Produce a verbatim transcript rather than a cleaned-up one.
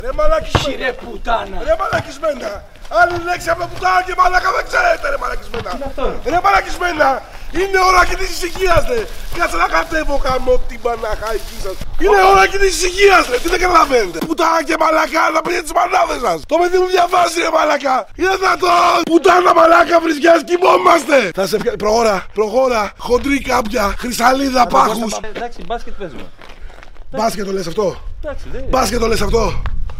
Ρε μαλακισμένα. Ρε πουτάνα. Ρε μαλακισμένα. Άλλη λέξη από το πουτάνα και μαλάκα δεν ξέρετε ρε μαλακισμένα. Τι είναι αυτό? Ρε μαλακισμένα. Είναι ώρα και της ησυχίας ρε. Κάτσε να κατέβω καμώ την παναχαϊκή σας. Είναι ώρα και της ησυχίας ρε. Τι δεν καταλαβαίνετε. Πουτάνα και μαλακά να πείτε τις μανάδες σας. Το παιδί μου διαβάζει ρε μαλακά. Είναι δυνατό. Πουτάνα μαλάκα βρισκιάς κοιμόμαστε. Θα σε πια... Προχώρα, προχώρα. Χοντρή κάμπια. Χρυσαλίδα πάχους. Εντάξει, μπάσκετ παίζουμε. Μπάσκετ το λες αυτό. Εντάξει, δεν Μπάσκετ το λες αυτό.